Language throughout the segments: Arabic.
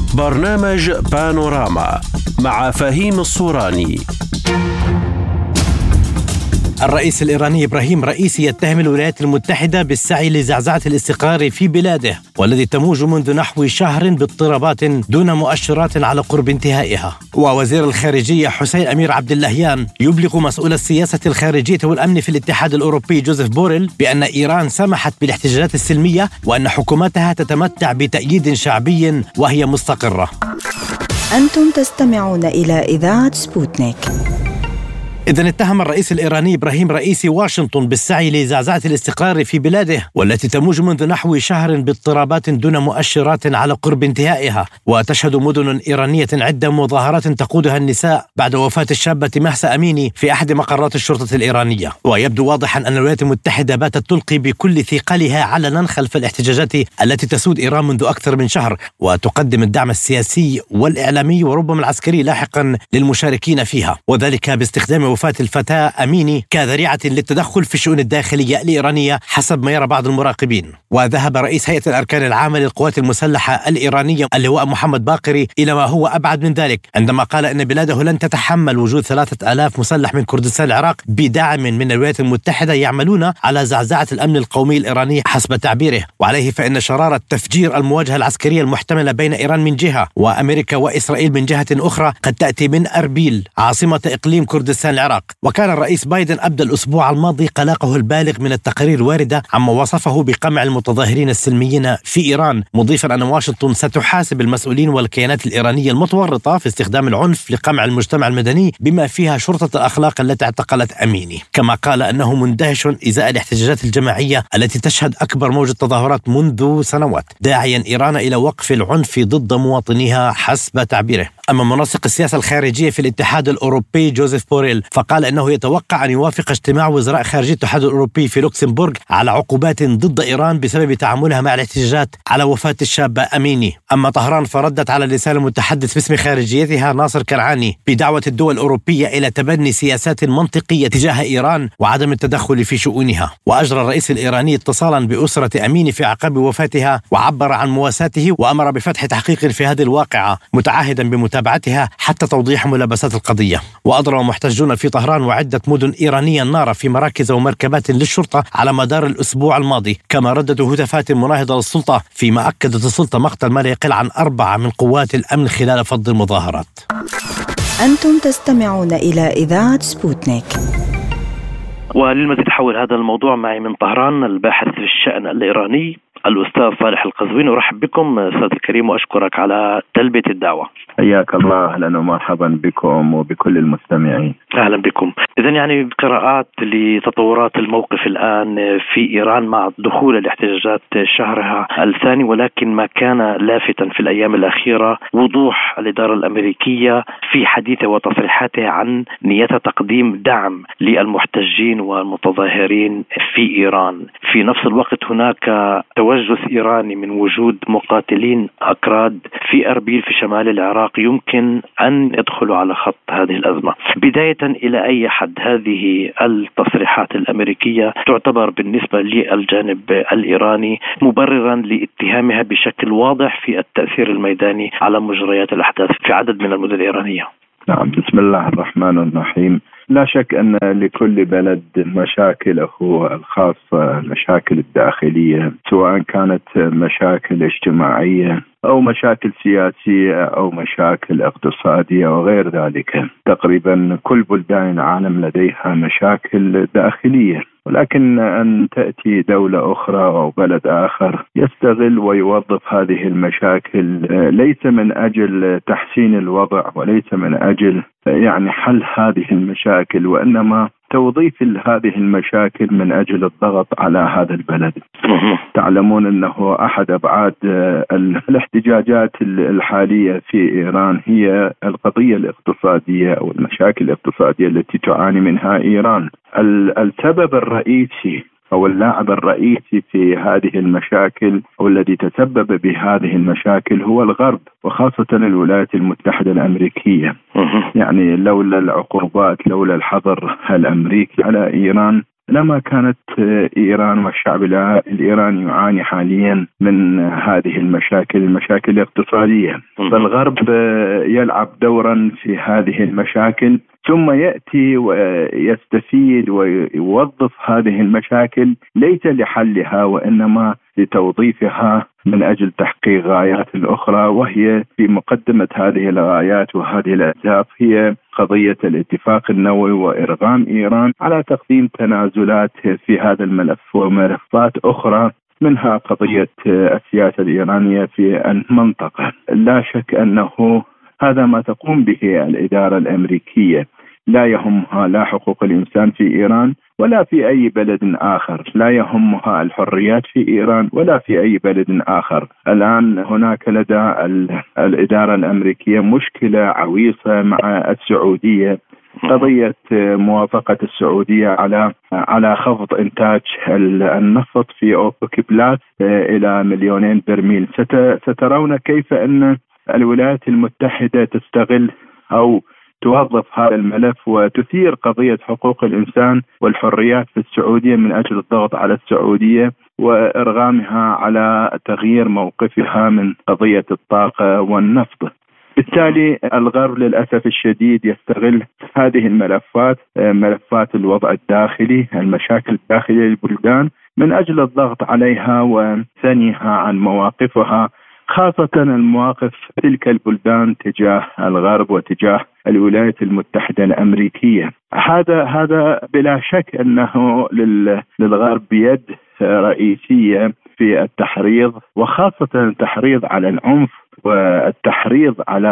برنامج بانوراما مع فهيم الصوراني. الرئيس الإيراني إبراهيم رئيسي يتهم الولايات المتحدة بالسعي لزعزعة الاستقرار في بلاده، والذي تموج منذ نحو شهر باضطرابات دون مؤشرات على قرب انتهائها. ووزير الخارجية حسين أمير عبد اللهيان يبلغ مسؤول السياسة الخارجية والأمن في الاتحاد الأوروبي جوزيف بوريل بأن إيران سمحت بالاحتجاجات السلمية وأن حكومتها تتمتع بتأييد شعبي وهي مستقرة. أنتم تستمعون إلى إذاعة سبوتنيك. إذن اتهم الرئيس الإيراني إبراهيم رئيسي واشنطن بالسعي لزعزعة الاستقرار في بلاده، والتي تموج منذ نحو شهر باضطرابات دون مؤشرات على قرب انتهائها. وتشهد مدن إيرانية عدة مظاهرات تقودها النساء بعد وفاة الشابة مهسا أميني في أحد مقرات الشرطة الإيرانية. ويبدو واضحا أن الولايات المتحدة باتت تلقي بكل ثقلها علنا خلف الاحتجاجات التي تسود إيران منذ أكثر من شهر، وتقدم الدعم السياسي والإعلامي وربما العسكري لاحقا للمشاركين فيها، وذلك باستخدام وفاة الفتاة أميني كذريعة للتدخل في الشؤون الداخلية الإيرانية حسب ما يرى بعض المراقبين. وذهب رئيس هيئة الأركان العامة للقوات المسلحة الإيرانية اللواء محمد باقري إلى ما هو أبعد من ذلك، عندما قال إن بلاده لن تتحمل وجود 3000 مسلح من كردستان العراق بدعم من الولايات المتحدة يعملون على زعزعة الأمن القومي الإيراني حسب تعبيره. وعليه فإن شرارة تفجير المواجهة العسكرية المحتملة بين إيران من جهة وأمريكا وإسرائيل من جهة أخرى قد تأتي من أربيل عاصمة إقليم كردستان العراق. وكان الرئيس بايدن أبدى الأسبوع الماضي قلقه البالغ من التقارير الواردة عما وصفه بقمع المتظاهرين السلميين في إيران، مضيفا أن واشنطن ستحاسب المسؤولين والكيانات الإيرانية المتورطة في استخدام العنف لقمع المجتمع المدني بما فيها شرطة الأخلاق التي اعتقلت أميني. كما قال أنه مندهش إزاء الاحتجاجات الجماعية التي تشهد أكبر موجة تظاهرات منذ سنوات، داعيا إيران إلى وقف العنف ضد مواطنيها حسب تعبيره. أما منسق السياسة الخارجية في الاتحاد الأوروبي جوزيف بوريل فقال أنه يتوقع أن يوافق اجتماع وزراء خارجية الاتحاد الأوروبي في لوكسمبورغ على عقوبات ضد إيران بسبب تعاملها مع الاحتجاجات على وفاة الشابة أميني. أما طهران فردت على لسان المتحدث باسم خارجيتها ناصر كنعاني بدعوة الدول الأوروبية إلى تبني سياسات منطقية تجاه إيران وعدم التدخل في شؤونها. وأجرى الرئيس الإيراني اتصالا بأسرة أميني في عقب وفاتها وعبر عن مواساته وأمر بفتح تحقيق في هذه الواقعة، متعهدا بمتابعتها حتى توضيح ملابسات القضية. وأضرب محتجون في طهران وعدة مدن إيرانية النار في مراكز ومركبات للشرطة على مدار الأسبوع الماضي، كما رددوا هتافات مناهضة للسلطة، فيما أكدت السلطة مقتل ما لا يقل عن 4 من قوات الأمن خلال فض المظاهرات. أنتم تستمعون إلى إذاعة سبوتنيك. وللمزيد حول هذا الموضوع معي من طهران الباحث في الشأن الإيراني الأستاذ صالح القزويني. أرحب بكم أستاذ الكريم وأشكرك على تلبية الدعوة. حياك الله، أهلا ومرحبا بكم وبكل المستمعين. أهلا بكم. إذن يعني قراءات لتطورات الموقف الآن في إيران مع دخول الاحتجاجات شهرها الثاني، ولكن ما كان لافتا في الأيام الأخيرة وضوح الإدارة الأمريكية في حديثها وتصريحاتها عن نيتها تقديم دعم للمحتجين والمتظاهرين في إيران. في نفس الوقت هناك توجس إيراني من وجود مقاتلين أكراد في أربيل في شمال العراق يمكن أن يدخلوا على خط هذه الأزمة. بداية، إلى أي حد هذه التصريحات الأمريكية تعتبر بالنسبة للجانب الإيراني مبررا لاتهامها بشكل واضح في التأثير الميداني على مجريات الأحداث في عدد من المدن الإيرانية؟ نعم، بسم الله الرحمن الرحيم. لا شك أن لكل بلد مشاكله الخاصة، المشاكل الداخلية، سواء كانت مشاكل اجتماعية أو مشاكل سياسية أو مشاكل اقتصادية وغير ذلك. تقريبا كل بلدان العالم لديها مشاكل داخلية، ولكن أن تأتي دولة أخرى أو بلد آخر يستغل ويوظف هذه المشاكل ليس من أجل تحسين الوضع وليس من أجل يعني حل هذه المشاكل، وإنما توظيف هذه المشاكل من أجل الضغط على هذا البلد. تعلمون أنه أحد أبعاد الاحتجاجات الحالية في إيران هي القضية الاقتصادية أو المشاكل الاقتصادية التي تعاني منها إيران. السبب الرئيسي أو اللاعب الرئيسي في هذه المشاكل أو الذي تسبب بهذه المشاكل هو الغرب، وخاصة الولايات المتحدة الأمريكية. يعني لولا العقوبات، لولا الحظر الأمريكي على إيران، لما كانت إيران والشعب الإيراني يعاني حاليا من هذه المشاكل الاقتصادية. فالغرب يلعب دورا في هذه المشاكل، ثم يأتي ويستفيد ويوظف هذه المشاكل ليس لحلها وإنما لتوظيفها من أجل تحقيق غايات أخرى، وهي في مقدمة هذه الغايات وهذه الأهداف هي قضية الاتفاق النووي وإرغام إيران على تقديم تنازلات في هذا الملف وملفات أخرى، منها قضية السياسة الإيرانية في المنطقة. لا شك أنه هذا ما تقوم به الإدارة الأمريكية، لا يهمها لا حقوق الإنسان في إيران ولا في أي بلد آخر، لا يهمها الحريات في إيران ولا في أي بلد آخر. الآن هناك لدى الإدارة الأمريكية مشكلة عويصة مع السعودية، قضية موافقة السعودية على خفض إنتاج النفط في أوبك بلاس إلى 2,000,000 برميل. سترون كيف أن الولايات المتحدة تستغل أو توظف هذا الملف وتثير قضية حقوق الإنسان والحريات في السعودية من أجل الضغط على السعودية وإرغامها على تغيير موقفها من قضية الطاقة والنفط. بالتالي الغرب للأسف الشديد يستغل هذه الملفات، ملفات الوضع الداخلي، المشاكل الداخلية للبلدان، من أجل الضغط عليها وثنيها عن مواقفها، خاصة المواقف تلك البلدان تجاه الغرب وتجاه الولايات المتحدة الأمريكية. هذا بلا شك أنه للغرب يد رئيسية في التحريض، وخاصة التحريض على العنف والتحريض على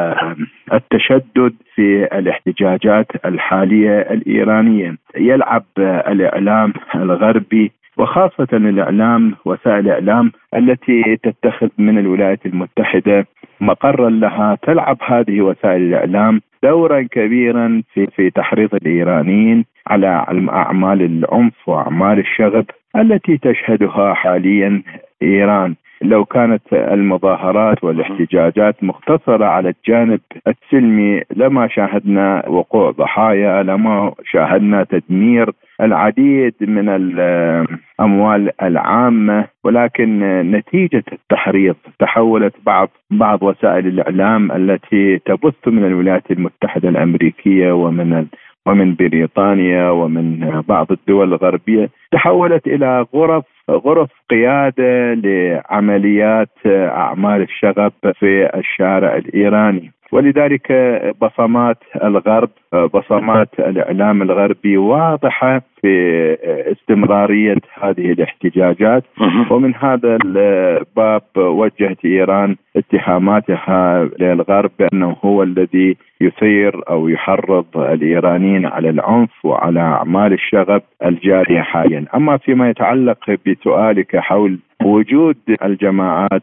التشدد في الاحتجاجات الحالية الإيرانية. يلعب الإعلام الغربي وخاصة الإعلام، وسائل الإعلام التي تتخذ من الولايات المتحدة مقرا لها، تلعب هذه وسائل الإعلام دورا كبيرا في تحريض الإيرانيين على أعمال العنف وأعمال الشغب التي تشهدها حاليا إيران. لو كانت المظاهرات والاحتجاجات مقتصرة على الجانب السلمي لما شاهدنا وقوع ضحايا، لما شاهدنا تدمير العديد من الأموال العامة، ولكن نتيجة التحريض تحولت بعض وسائل الإعلام التي تبث من الولايات المتحدة الأمريكية ومن بريطانيا ومن بعض الدول الغربية، تحولت إلى غرف قيادة لعمليات أعمال الشغب في الشارع الإيراني. ولذلك بصمات الغرب، بصمات الإعلام الغربي واضحة في استمرارية هذه الاحتجاجات. ومن هذا الباب وجهت إيران اتهاماتها للغرب بأنه هو الذي يثير أو يحرض الإيرانيين على العنف وعلى أعمال الشغب الجارية حاليا. أما فيما يتعلق بسؤالك حول وجود الجماعات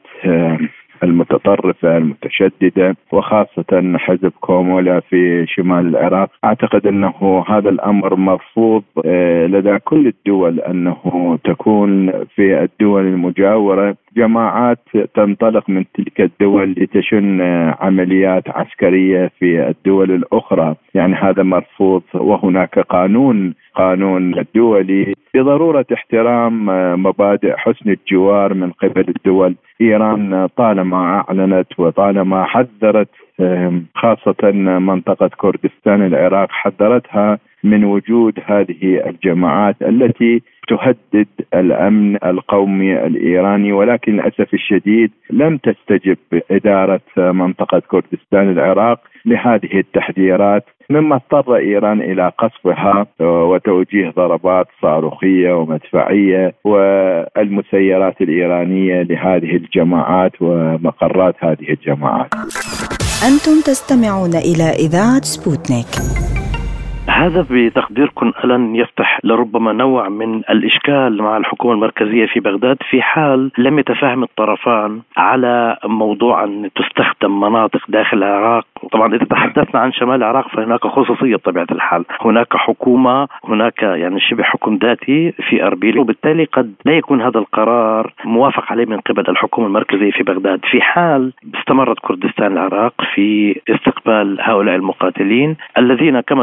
المتطرفة المتشددة وخاصة حزب كومولا في شمال العراق، أعتقد أنه هذا الأمر مرفوض لدى كل الدول، أنه تكون في الدول المجاورة جماعات تنطلق من تلك الدول لتشن عمليات عسكرية في الدول الأخرى. يعني هذا مرفوض، وهناك قانون دولي بضرورة احترام مبادئ حسن الجوار من قبل الدول. إيران طالما أعلنت وطالما حذرت خاصة منطقة كردستان العراق، حذرتها من وجود هذه الجماعات التي تهدد الأمن القومي الإيراني، ولكن للأسف الشديد لم تستجب إدارة منطقة كردستان العراق لهذه التحذيرات، مما اضطر إيران إلى قصفها وتوجيه ضربات صاروخية ومدفعية والمسيرات الإيرانية لهذه الجماعات ومقرات هذه الجماعات. أنتم تستمعون إلى إذاعة سبوتنيك. هذا بتقديركم ألن يفتح لربما نوع من الإشكال مع الحكومة المركزية في بغداد في حال لم يتفاهم الطرفان على موضوع أن تستخدم مناطق داخل العراق. طبعا إذا تحدثنا عن شمال العراق فهناك خصوصية بطبيعة الحال، هناك حكومة، هناك يعني شبه حكم ذاتي في أربيل، وبالتالي قد لا يكون هذا القرار موافق عليه من قبل الحكومة المركزية في بغداد. في حال استمرت كردستان العراق في استقبال هؤلاء المقاتلين الذين كما تقول حضرتك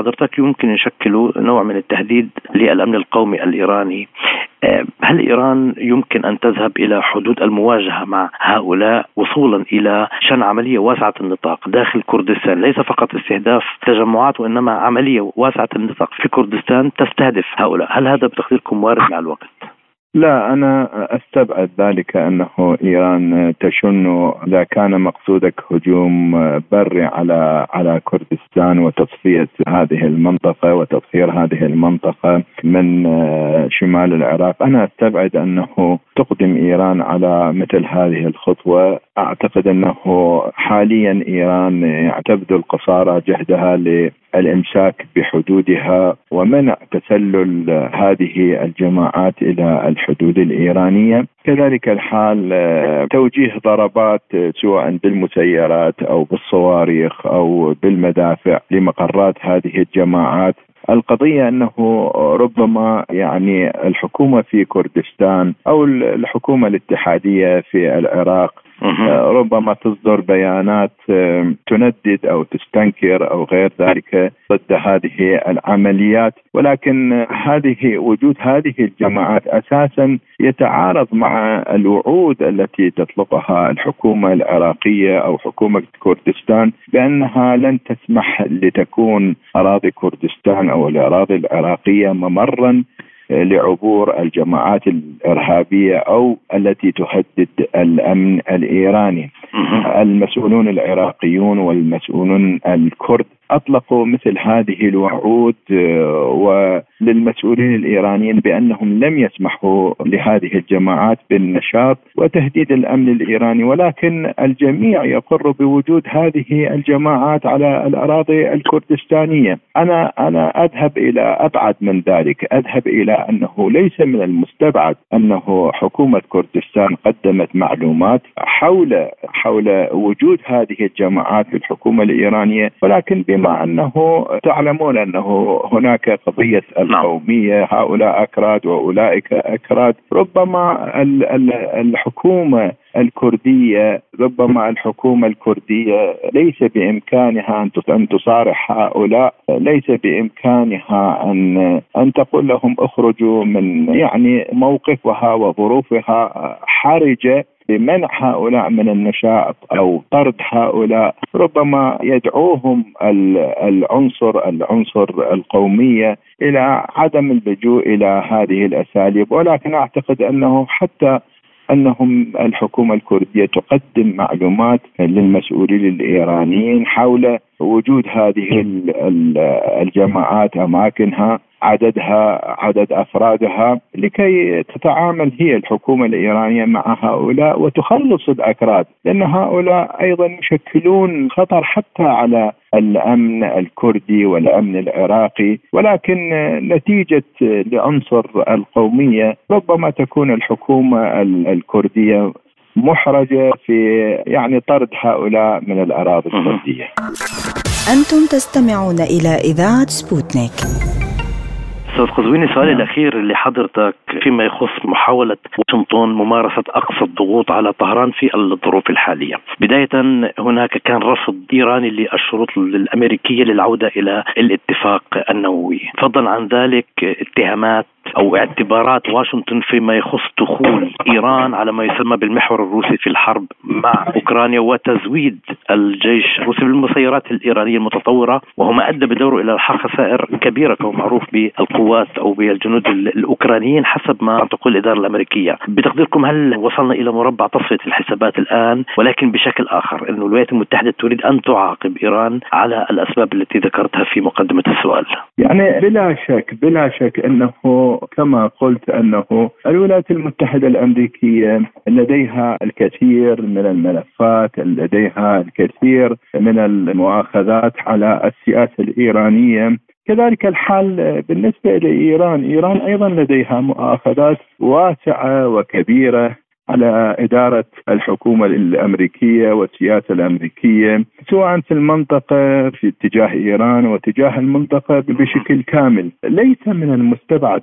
حضرتك يمكن يشكلوا نوع من التهديد للأمن القومي الإيراني. هل إيران يمكن أن تذهب إلى حدود المواجهة مع هؤلاء وصولا إلى شن عملية واسعة النطاق داخل كردستان، ليس فقط استهداف تجمعات وإنما عملية واسعة النطاق في كردستان تستهدف هؤلاء؟ هل هذا بتقديركم وارد مع الوقت؟ لا، أنا أستبعد ذلك، أنه إيران تشن إذا كان مقصودك هجوم بري على كردستان وتصفية هذه المنطقة وتطهير هذه المنطقة من شمال العراق. أنا أستبعد أنه تقدم إيران على مثل هذه الخطوة. أعتقد أنه حاليا إيران تبذل قصارى جهدها الإمساك بحدودها ومنع تسلل هذه الجماعات إلى الحدود الإيرانية. كذلك الحال توجيه ضربات سواء بالمسيرات أو بالصواريخ أو بالمدافع لمقرات هذه الجماعات. القضية أنه ربما الحكومة في كردستان أو الحكومة الاتحادية في العراق ربما تصدر بيانات تندد أو تستنكر أو غير ذلك ضد هذه العمليات، ولكن وجود هذه الجماعات أساسا يتعارض مع الوعود التي تطلقها الحكومة العراقية أو حكومة كردستان بأنها لن تسمح لتكون أراضي كردستان أو الأراضي العراقية ممرا لعبور الجماعات الإرهابية أو التي تهدد الأمن الإيراني. المسؤولون العراقيون والمسؤولون الكرد أطلقوا مثل هذه الوعود وللمسؤولين الإيرانيين بأنهم لم يسمحوا لهذه الجماعات بالنشاط وتهديد الأمن الإيراني، ولكن الجميع يقر بوجود هذه الجماعات على الأراضي الكردستانية. أنا أذهب إلى أبعد من ذلك، أذهب إلى أنه ليس من المستبعد أنه حكومة كردستان قدمت معلومات حول وجود هذه الجماعات في الحكومة الإيرانية، ولكن بما أنه تعلمون أنه هناك قضية القومية، هؤلاء أكراد وأولئك أكراد، ربما الحكومة الكردية ليس بإمكانها أن تصارح هؤلاء، ليس بإمكانها أن تقول لهم اخرجوا من موقفها وظروفها حرجة بمنع هؤلاء من النشاط أو طرد هؤلاء. ربما يدعوهم العنصر القومية إلى عدم اللجوء إلى هذه الأساليب، ولكن أعتقد أنه حتى أنهم الحكومة الكردية تقدم معلومات للمسؤولين الإيرانيين حول وجود هذه الجماعات، أماكنها، عدد أفرادها، لكي تتعامل هي الحكومة الإيرانية مع هؤلاء وتخلص الأكراد، لأن هؤلاء أيضا يشكلون خطر حتى على الأمن الكردي والأمن العراقي، ولكن نتيجة لعنصر القومية ربما تكون الحكومة الكردية محرجة في طرد هؤلاء من الأراضي الكردية. أنتم تستمعون إلى إذاعة سبوتنيك. أستاذ قزويني، سؤالي الأخير لحضرتك فيما يخص محاولة واشنطن ممارسة أقصى الضغوط على طهران في الظروف الحالية. بداية هناك كان رفض إيراني للشروط الأمريكية للعودة إلى الاتفاق النووي، فضلا عن ذلك اتهامات أو اعتبارات واشنطن فيما يخص دخول إيران على ما يسمى بالمحور الروسي في الحرب مع أوكرانيا وتزويد الجيش الروسي بالمسيرات الإيرانية المتطورة، وهو ما أدى بدوره إلى الحرب خسائر كبيرة كما معروف بالقوات أو بالجنود الأوكرانيين حسب ما تقول الإدارة الأمريكية. بتقديركم هل وصلنا إلى مربع تصفية الحسابات الآن، ولكن بشكل آخر أن الولايات المتحدة تريد أن تعاقب إيران على الأسباب التي ذكرتها في مقدمة السؤال؟ بلا شك أنه كما قلت أنه الولايات المتحدة الأمريكية لديها الكثير من الملفات، لديها الكثير من المؤاخذات على السياسة الإيرانية. كذلك الحال بالنسبة لإيران أيضا لديها مؤاخذات واسعة وكبيرة على إدارة الحكومة الأمريكية والسياسة الأمريكيية سواء في المنطقة في اتجاه إيران واتجاه المنطقة بشكل كامل. ليس من المستبعد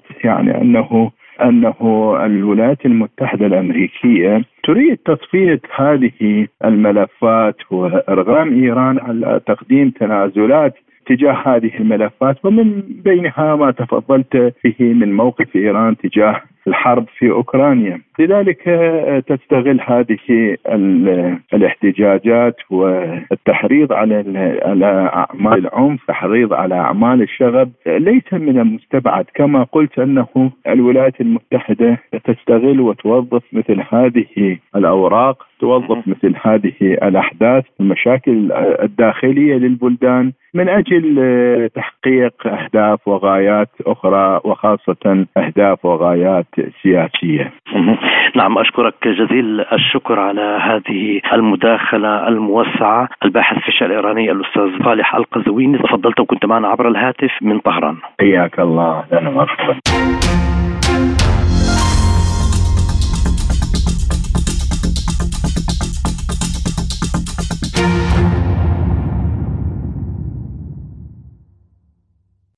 أنه الولايات المتحدة الأمريكية تريد تصفية هذه الملفات وإرغام إيران على تقديم تنازلات تجاه هذه الملفات، ومن بينها ما تفضلت به من موقف إيران تجاه الحرب في أوكرانيا. لذلك تستغل هذه الاحتجاجات والتحريض على أعمال العنف، تحريض على أعمال الشغب. ليس من المستبعد كما قلت أنه الولايات المتحدة تستغل وتوظف مثل هذه الأوراق، توظف مثل هذه الأحداث، المشاكل الداخلية للبلدان من أجل تحقيق أهداف وغايات أخرى، وخاصة أهداف وغايات سياسية. نعم، أشكرك جزيل الشكر على هذه المداخلة الموسعة. الباحث في الشأن الإيراني الأستاذ صالح القزويني، تفضلت وكنت معنا عبر الهاتف من طهران. حياك الله. أهلا ومرحبا.